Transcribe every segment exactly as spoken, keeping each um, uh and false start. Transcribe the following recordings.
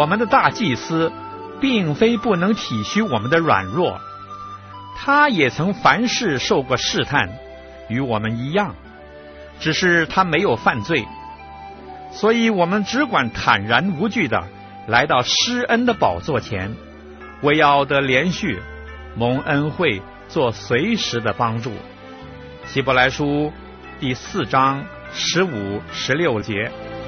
我们的大祭司并非不能体恤我们的软弱，他也曾凡事受过试探，与我们一样，只是他没有犯罪，所以我们只管坦然无惧的来到施恩的宝座前，为要得连续蒙恩惠，做随时的帮助。希伯来书第四章十五、十六节。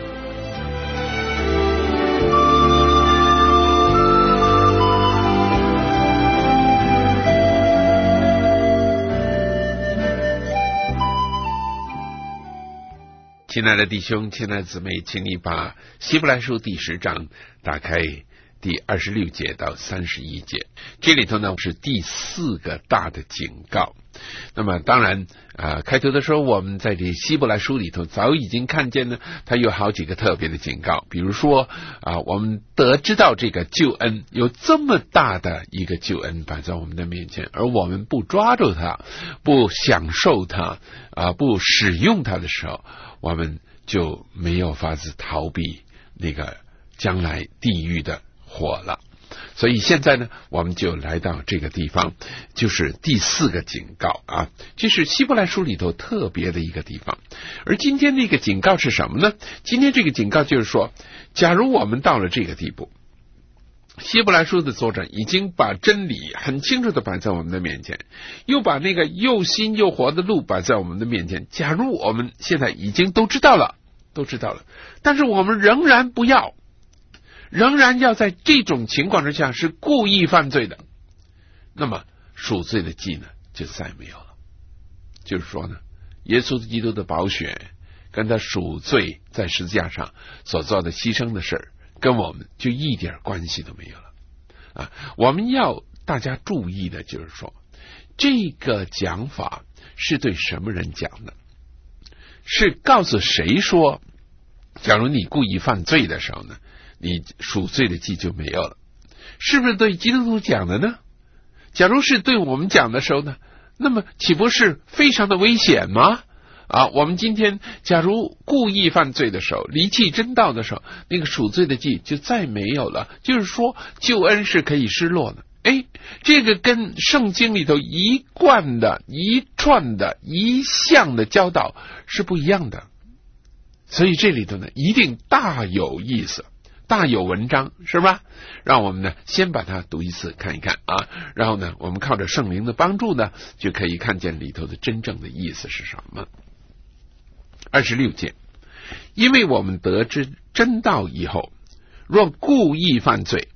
亲爱的弟兄，亲爱的姊妹，请你把希伯来书第十章打开第二十六节到三十一节。这里头呢是第四个大的警告。那么当然呃，开头的时候我们在这希伯来书里头早已经看见呢，它有好几个特别的警告。比如说啊、呃，我们得知到这个救恩，有这么大的一个救恩摆在我们的面前，而我们不抓住它，不享受它啊、呃，不使用它的时候，我们就没有法子逃避那个将来地狱的火了。所以现在呢，我们就来到这个地方，就是第四个警告啊，这是希伯来书里头特别的一个地方。而今天这个警告是什么呢？今天这个警告就是说，假如我们到了这个地步，希伯来书的作者已经把真理很清楚的摆在我们的面前，又把那个又新又活的路摆在我们的面前。假如我们现在已经都知道了，都知道了，但是我们仍然不要，仍然要在这种情况之下是故意犯罪的，那么赎罪的祭呢就再没有了。就是说呢，耶稣基督的宝血跟他赎罪在十字架上所做的牺牲的事跟我们就一点关系都没有了啊！我们要大家注意的就是说，这个讲法是对什么人讲的？是告诉谁说，假如你故意犯罪的时候呢，你赎罪的祭就没有了？是不是对基督徒讲的呢？假如是对我们讲的时候呢，那么岂不是非常的危险吗？啊，我们今天假如故意犯罪的时候，离弃真道的时候，那个赎罪的祭就再没有了。就是说救恩是可以失落的。哎，这个跟圣经里头一贯的一串的一项的教导是不一样的。所以这里头呢一定大有意思，大有文章，是吧？让我们呢先把它读一次看一看啊，然后呢我们靠着圣灵的帮助呢，就可以看见里头的真正的意思是什么。二十六节，因为我们得知真道以后，若故意犯罪，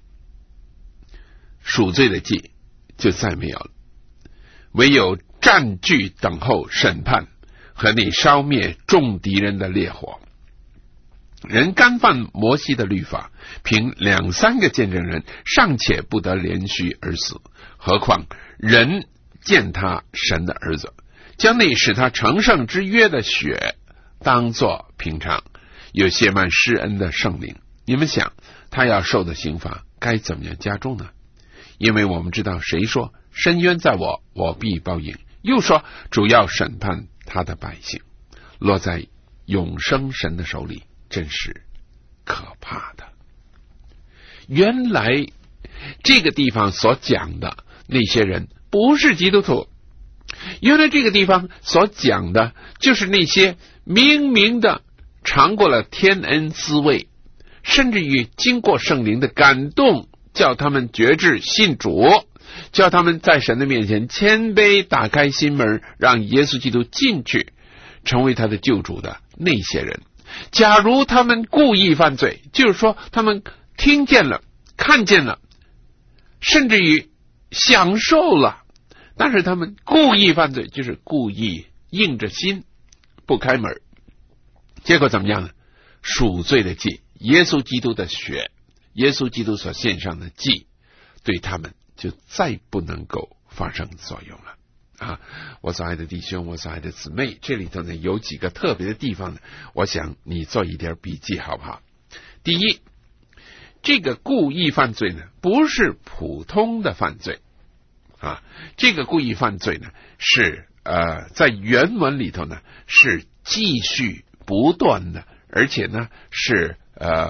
赎罪的祭就再没有了，唯有占据等候审判和你烧灭众敌人的烈火。人干犯摩西的律法，凭两三个见证人尚且不得连续而死，何况人见他神的儿子，将那使他成圣之约的血当作平常，有亵慢施恩的圣灵，你们想他要受的刑罚该怎么样加重呢？因为我们知道谁说深渊在我，我必报应，又说主要审判他的百姓，落在永生神的手里，真是可怕的。原来这个地方所讲的那些人不是基督徒，原来这个地方所讲的就是那些明明的尝过了天恩滋味，甚至于经过圣灵的感动，叫他们决志信主，叫他们在神的面前谦卑打开心门，让耶稣基督进去成为他的救主的那些人。假如他们故意犯罪，就是说他们听见了看见了，甚至于享受了，但是他们故意犯罪，就是故意硬着心不开门，结果怎么样呢？赎罪的祭，耶稣基督的血，耶稣基督所献上的祭，对他们就再不能够发生作用了啊！我所爱的弟兄，我所爱的姊妹，这里头呢有几个特别的地方呢，我想你做一点笔记好不好？第一，这个故意犯罪呢不是普通的犯罪啊，这个故意犯罪呢是呃在原文里头呢是继续不断的，而且呢是呃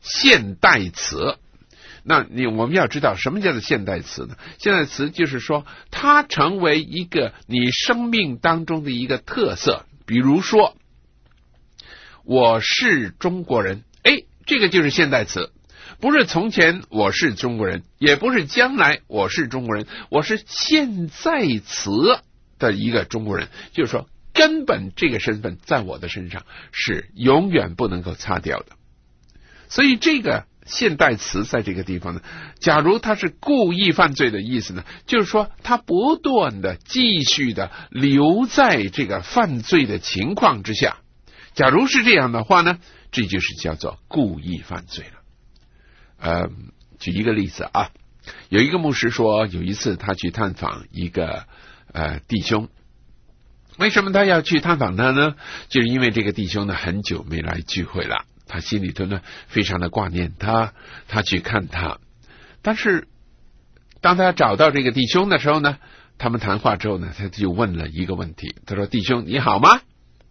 现代词。那你我们要知道什么叫做现代词呢？现代词就是说它成为一个你生命当中的一个特色。比如说我是中国人，哎，这个就是现代词，不是从前我是中国人，也不是将来我是中国人，我是现在词的一个中国人，就是说根本这个身份在我的身上是永远不能够擦掉的。所以这个现代词在这个地方呢，假如他是故意犯罪的意思呢，就是说他不断的继续的留在这个犯罪的情况之下。假如是这样的话呢，这就是叫做故意犯罪了。呃，举一个例子啊，有一个牧师说，有一次他去探访一个呃弟兄。为什么他要去探访他呢？就是因为这个弟兄呢很久没来聚会了，他心里头呢非常的挂念他，他去看他。但是当他找到这个弟兄的时候呢，他们谈话之后呢，他就问了一个问题，他说：弟兄你好吗？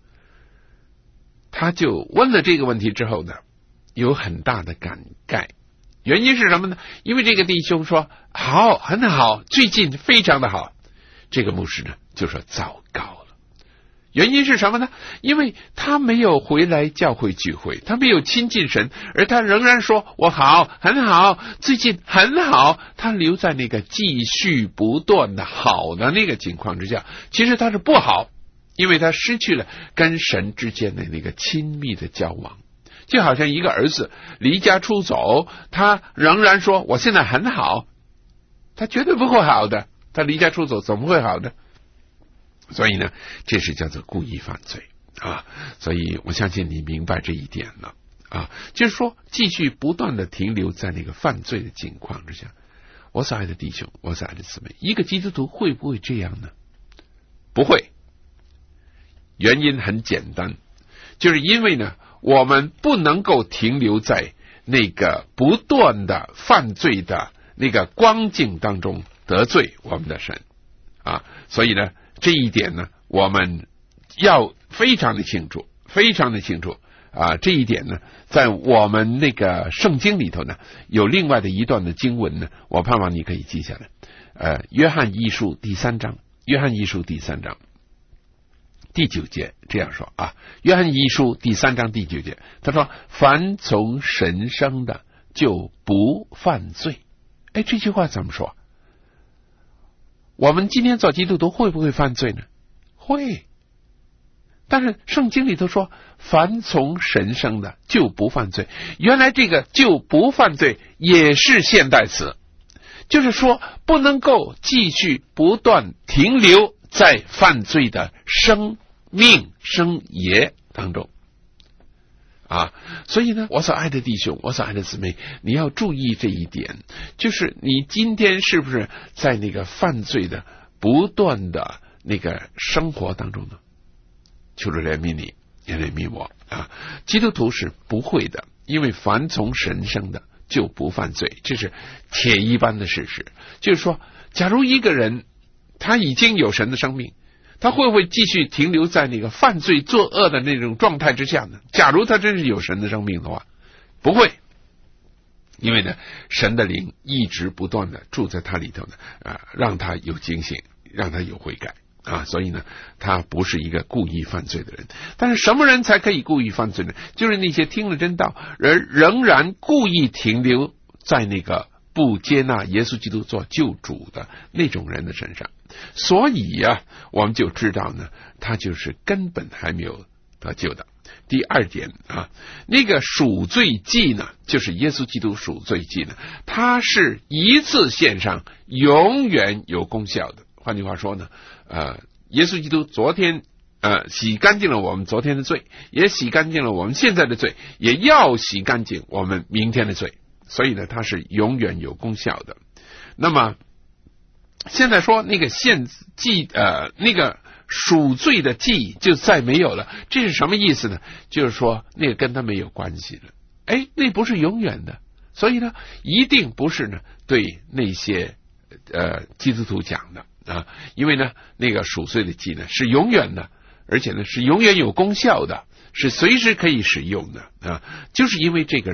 他就问了这个问题之后呢，有很大的感慨。原因是什么呢？因为这个弟兄说好，很好，最近非常的好。这个牧师呢就说糟糕了。原因是什么呢？因为他没有回来教会聚会，他没有亲近神，而他仍然说我好，很好，最近很好。他留在那个继续不断的好的那个情况之下，其实他是不好，因为他失去了跟神之间的那个亲密的交往。就好像一个儿子离家出走，他仍然说我现在很好，他绝对不会好的，他离家出走怎么会好的？所以呢，这是叫做故意犯罪啊！所以我相信你明白这一点了啊，就是说继续不断的停留在那个犯罪的境况之下。我所爱的弟兄，我所爱的姊妹，一个基督徒会不会这样呢？不会。原因很简单，就是因为呢，我们不能够停留在那个不断的犯罪的那个光景当中得罪我们的神啊！所以呢，这一点呢，我们要非常的清楚，非常的清楚啊！这一点呢，在我们那个圣经里头呢，有另外的一段的经文呢，我盼望你可以记下来。呃，约翰一书第三章，约翰一书第三章第九节这样说啊，约翰一书第三章第九节，他说：凡从神生的就不犯罪。哎，这句话怎么说？我们今天做基督徒会不会犯罪呢？会。但是圣经里头说凡从神生的就不犯罪，原来这个就不犯罪也是现代词，就是说不能够继续不断停留在犯罪的生命生涯当中啊。所以呢，我所爱的弟兄，我所爱的姊妹，你要注意这一点，就是你今天是不是在那个犯罪的不断的那个生活当中呢？求主怜悯你，也怜悯我啊！基督徒是不会的，因为凡从神生的就不犯罪，这是铁一般的事实。就是说，假如一个人他已经有神的生命，他会不会继续停留在那个犯罪作恶的那种状态之下呢？假如他真是有神的生命的话，不会，因为呢，神的灵一直不断的住在他里头呢，啊，让他有警醒，让他有悔改啊，所以呢，他不是一个故意犯罪的人。但是什么人才可以故意犯罪呢？就是那些听了真道而仍然故意停留在那个不接纳耶稣基督做救主的那种人的身上。所以呀、啊，我们就知道呢，他就是根本还没有得救的。第二点啊，那个赎罪祭呢，就是耶稣基督赎罪祭呢，它是一次献上，永远有功效的。换句话说呢，呃，耶稣基督昨天呃洗干净了我们昨天的罪，也洗干净了我们现在的罪，也要洗干净我们明天的罪。所以呢，它是永远有功效的。那么现在说那个献祭呃那个赎罪的祭就再没有了，这是什么意思呢？就是说那个跟他没有关系了。哎，那不是永远的，所以呢，一定不是呢对那些呃基督徒讲的啊，因为呢那个赎罪的祭呢是永远的，而且呢是永远有功效的，是随时可以使用的啊，就是因为这个人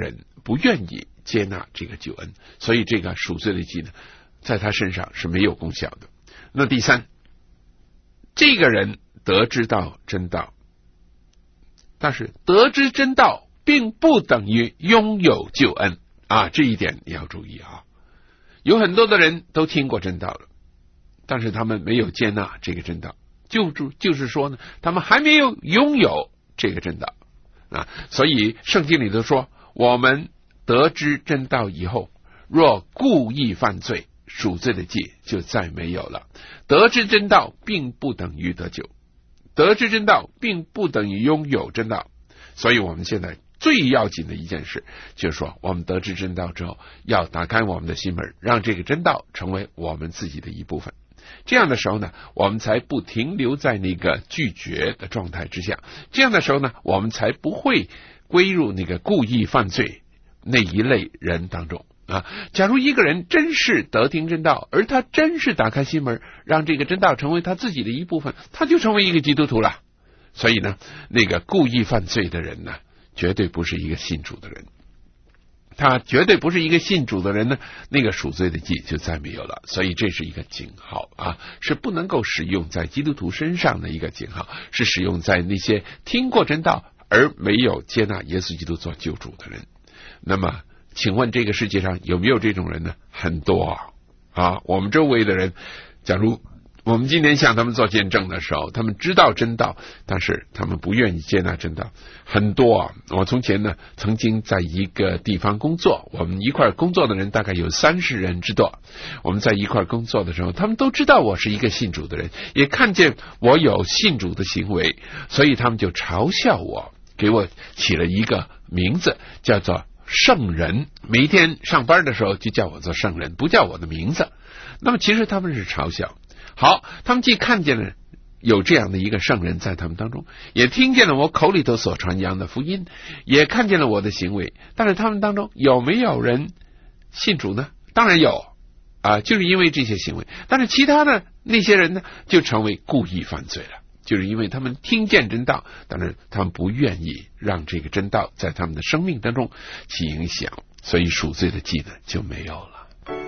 不愿意接纳这个救恩，所以这个赎罪的祭呢，在他身上是没有功效的。那第三，这个人得知道真道，但是得知真道并不等于拥有救恩啊，这一点你要注意啊。有很多的人都听过真道了，但是他们没有接纳这个真道，就就是说呢，他们还没有拥有这个真道啊。所以圣经里头说，我们得知真道以后，若故意犯罪，赎罪的祭就再没有了。得知真道并不等于得救，得知真道并不等于拥有真道。所以我们现在最要紧的一件事，就是说我们得知真道之后，要打开我们的心门，让这个真道成为我们自己的一部分。这样的时候呢，我们才不停留在那个拒绝的状态之下。这样的时候呢，我们才不会归入那个故意犯罪那一类人当中啊。假如一个人真是得听真道，而他真是打开心门，让这个真道成为他自己的一部分，他就成为一个基督徒了。所以呢，那个故意犯罪的人呢，绝对不是一个信主的人。他绝对不是一个信主的人呢，那个赎罪的祭就再没有了。所以这是一个警号啊，是不能够使用在基督徒身上的一个警号，是使用在那些听过真道而没有接纳耶稣基督做救主的人。那么请问这个世界上有没有这种人呢？很多啊啊！我们周围的人，假如我们今天向他们做见证的时候，他们知道真道，但是他们不愿意接纳真道，很多啊。我从前呢曾经在一个地方工作，我们一块工作的人大概有三十人之多。我们在一块工作的时候，他们都知道我是一个信主的人，也看见我有信主的行为，所以他们就嘲笑我，给我起了一个名字，叫做圣人。每一天上班的时候就叫我做圣人，不叫我的名字。那么其实他们是嘲笑。好，他们既看见了有这样的一个圣人在他们当中，也听见了我口里头所传扬的福音，也看见了我的行为，但是他们当中有没有人信主呢？当然有啊，就是因为这些行为。但是其他的那些人呢，就成为故意犯罪了，就是因为他们听见真道，但是他们不愿意让这个真道在他们的生命当中起影响，所以赎罪的祭呢就没有了。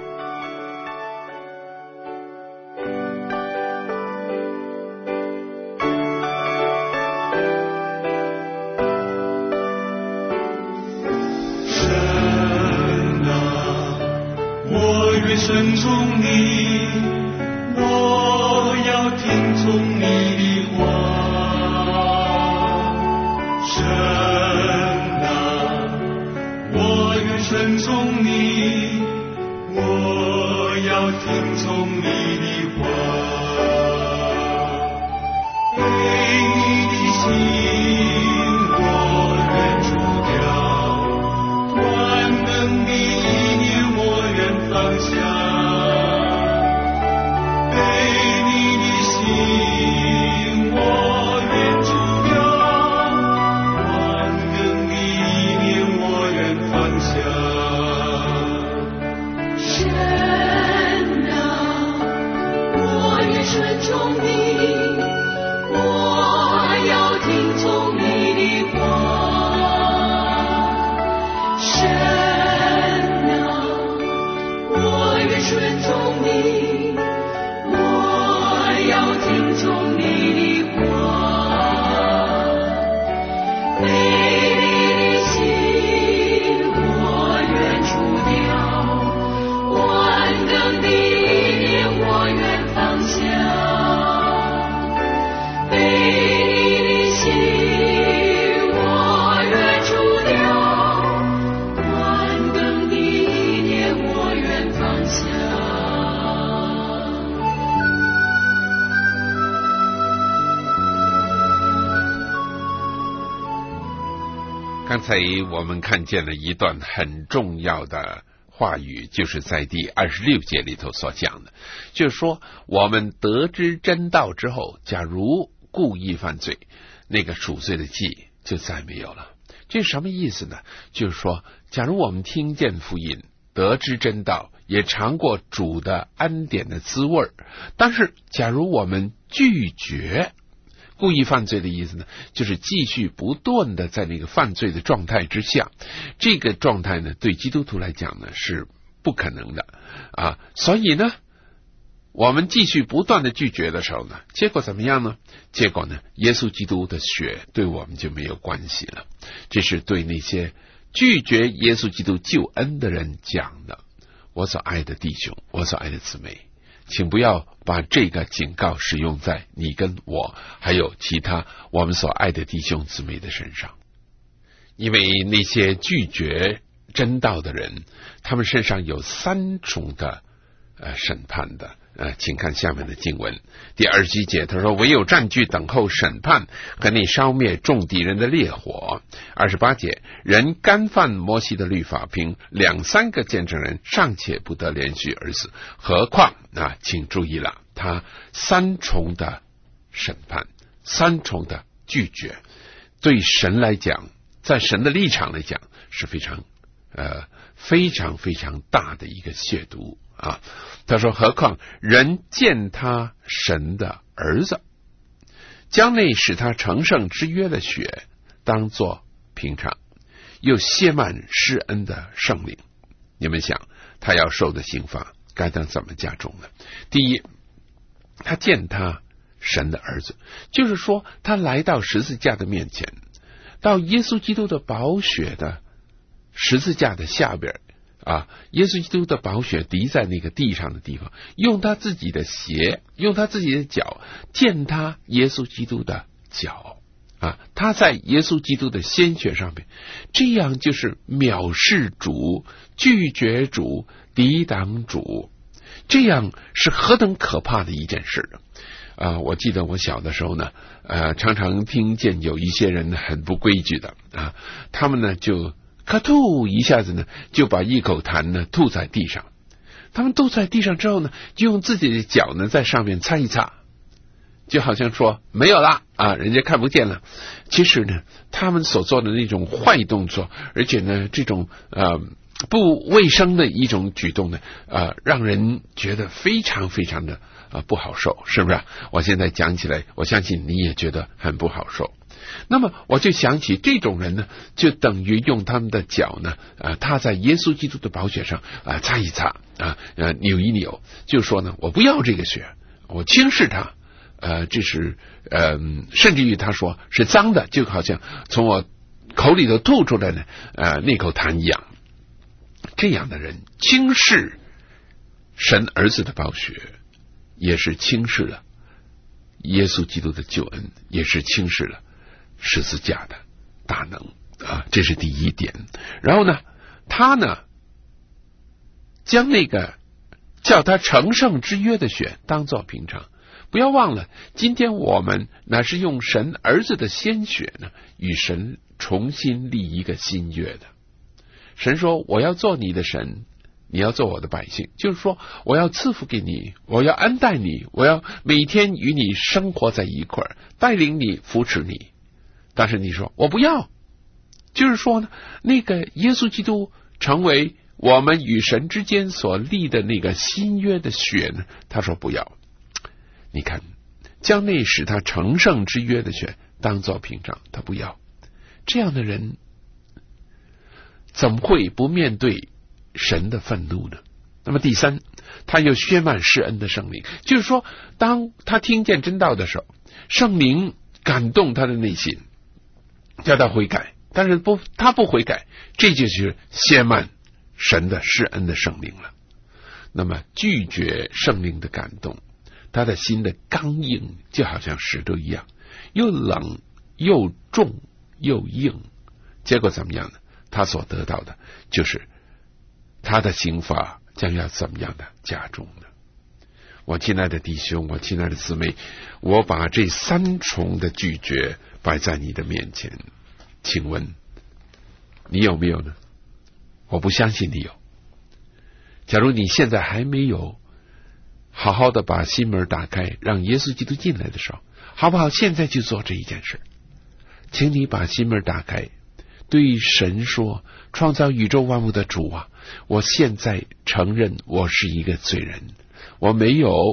顺从你，我要听从你的话。神啊，我愿顺从你，我要听从你的话。对你的心，我愿除掉；断更的意念，我愿放下。 刚才我们看见了一段很重要的话语，就是在第二十六节里头所讲的，就是说我们得知真道之后，假如故意犯罪，那个赎罪的祭就再没有了。这是什么意思呢？就是说假如我们听见福音，得知真道，也尝过主的恩典的滋味，但是假如我们拒绝故意犯罪的意思呢，就是继续不断的在那个犯罪的状态之下，这个状态呢，对基督徒来讲呢是不可能的啊。所以呢，我们继续不断的拒绝的时候呢，结果怎么样呢？结果呢，耶稣基督的血对我们就没有关系了。这是对那些拒绝耶稣基督救恩的人讲的。我所爱的弟兄，我所爱的姊妹，请不要把这个警告使用在你跟我还有其他我们所爱的弟兄姊妹的身上，因为那些拒绝真道的人，他们身上有三重的呃审判的。呃，请看下面的经文，第二十七节，他说：“唯有占据等候审判和那烧灭众敌人的烈火。”二十八节，人干犯摩西的律法，凭两三个见证人尚且不得连续而死，何况啊，请注意了，他三重的审判，三重的拒绝，对神来讲，在神的立场来讲是非常呃非常非常大的一个亵渎啊。他说：“何况人见他神的儿子，将那使他成圣之约的血当作平常，又亵慢施恩的圣灵。你们想，他要受的刑罚该当怎么加重呢？第一，他见他神的儿子，就是说他来到十字架的面前，到耶稣基督的宝血的十字架的下边啊，耶稣基督的宝血滴在那个地上的地方，用他自己的鞋，用他自己的脚践踏耶稣基督的脚啊，他在耶稣基督的鲜血上面，这样就是藐视主、拒绝主、抵挡主，这样是何等可怕的一件事啊！我记得我小的时候呢，呃，常常听见有一些人很不规矩的啊，他们呢就咔吐一下子呢，就把一口痰呢吐在地上。他们吐在地上之后呢，就用自己的脚呢在上面擦一擦，就好像说没有啦啊，人家看不见了。其实呢，他们所做的那种坏动作，而且呢，这种呃不卫生的一种举动呢，呃，让人觉得非常非常的啊、呃、不好受，是不是？我现在讲起来，我相信你也觉得很不好受。那么我就想起这种人呢，就等于用他们的脚呢，呃，踏在耶稣基督的宝血上啊、呃，擦一擦啊，呃，扭一扭，就说呢，我不要这个血，我轻视它，呃，这是呃，甚至于他说是脏的，就好像从我口里头吐出来的呃那口痰一样。这样的人轻视神儿子的宝血，也是轻视了耶稣基督的救恩，也是轻视了十字架的大能啊，这是第一点。然后呢，他呢将那个叫他成圣之约的血当作平常。不要忘了，今天我们乃是用神儿子的鲜血呢，与神重新立一个新约的。神说：“我要做你的神，你要做我的百姓。”就是说，我要赐福给你，我要恩待你，我要每天与你生活在一块儿，带领你，扶持你。但是你说我不要，就是说呢，那个耶稣基督成为我们与神之间所立的那个新约的血呢，他说不要。你看，将那使他成圣之约的血当作平常，他不要。这样的人怎么会不面对神的愤怒呢？那么第三，他又削慢施恩的圣灵，就是说，当他听见真道的时候，圣灵感动他的内心，叫他悔改，但是不，他不悔改，这就是削慢神的施恩的圣灵了。那么拒绝圣灵的感动，他的心的刚硬就好像石头一样，又冷又重又硬，结果怎么样呢？他所得到的就是他的刑罚将要怎么样的加重呢？我亲爱的弟兄，我亲爱的姊妹，我把这三重的拒绝摆在你的面前，请问你有没有呢？我不相信你有。假如你现在还没有好好的把心门打开，让耶稣基督进来的时候，好不好？现在就做这一件事，请你把心门打开，对神说：创造宇宙万物的主啊，我现在承认我是一个罪人，我没有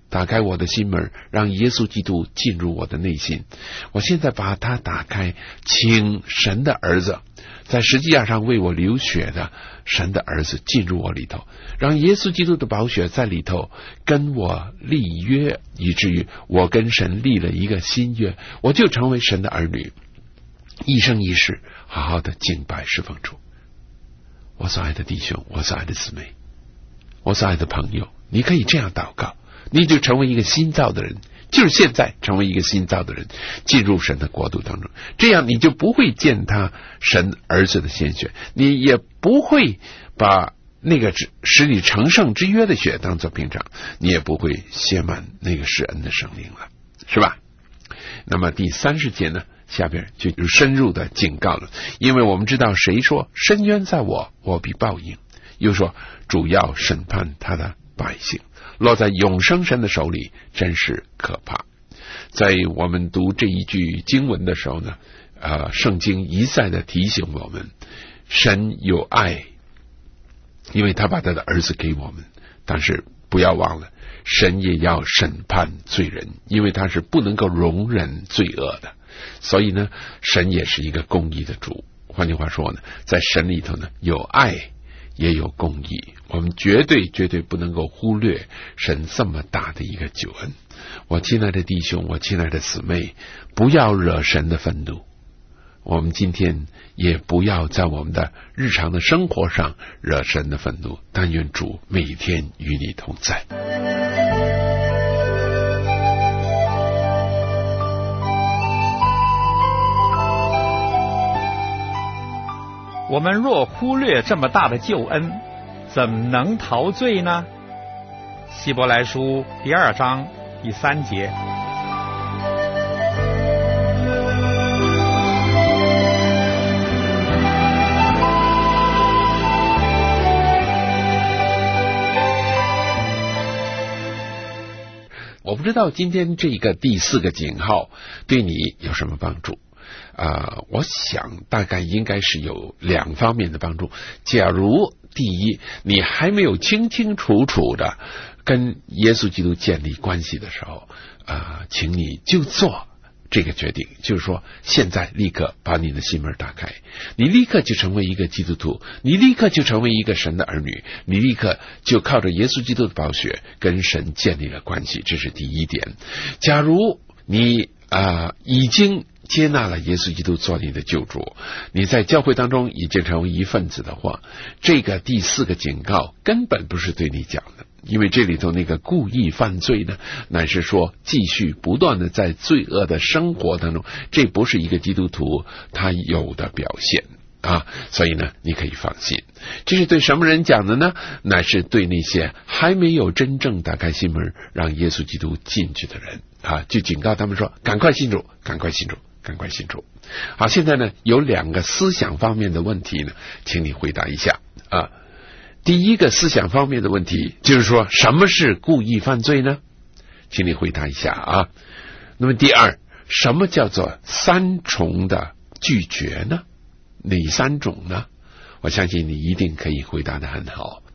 打开我的心门，让耶稣基督进入我的内心。我现在把它打开，请神的儿子在十字架上为我流血的神的儿子进入我里头，让耶稣基督的宝血在里头跟我立约，以至于我跟神立了一个新约，我就成为神的儿女，一生一世好好的敬拜侍奉主。我所爱的弟兄，我所爱的姊妹，我所爱的朋友，你可以这样祷告，你就成为一个新造的人，就是现在成为一个新造的人，进入神的国度当中。这样你就不会践踏神儿子的鲜血，你也不会把那个使你成圣之约的血当作平常，你也不会亵慢那个施恩的圣灵了，是吧？那么第三十节呢，下边就深入的警告了，因为我们知道谁说深渊在我，我必报应，又说主要审判他的百姓，落在永生神的手里，真是可怕。在我们读这一句经文的时候呢，呃，圣经一再的提醒我们，神有爱，因为他把他的儿子给我们，但是不要忘了，神也要审判罪人，因为他是不能够容忍罪恶的。所以呢，神也是一个公义的主。换句话说呢，在神里头呢，有爱也有公义，我们绝对绝对不能够忽略神这么大的一个救恩。我亲爱的弟兄，我亲爱的姊妹，不要惹神的愤怒。我们今天也不要在我们的日常的生活上惹神的愤怒，但愿主每天与你同在。 我们若忽略这么大的救恩，怎能逃罪呢？希伯来书第二章第三节。 我不知道今天这个第四个警号对你有什么帮助啊、呃？我想大概应该是有两方面的帮助。假如第一，你还没有清清楚楚的跟耶稣基督建立关系的时候啊、呃，请你就做这个决定，就是说现在立刻把你的心门打开，你立刻就成为一个基督徒，你立刻就成为一个神的儿女，你立刻就靠着耶稣基督的宝血跟神建立了关系，这是第一点。假如你啊、呃、已经接纳了耶稣基督做你的救主，你在教会当中已经成为一份子的话，这个第四个警告根本不是对你讲的，因为这里头那个故意犯罪呢，乃是说继续不断的在罪恶的生活当中，这不是一个基督徒他有的表现啊，所以呢，你可以放心。这是对什么人讲的呢？乃是对那些还没有真正打开心门让耶稣基督进去的人啊，就警告他们说：赶快信主，赶快信主，赶快信主。好，现在呢有两个思想方面的问题呢，请你回答一下啊。第一个思想方面的问题就是说，什么是故意犯罪呢？请你回答一下啊。那么第二，什么叫做三重的拒绝呢？哪三种呢？我相信你一定可以回答得很好。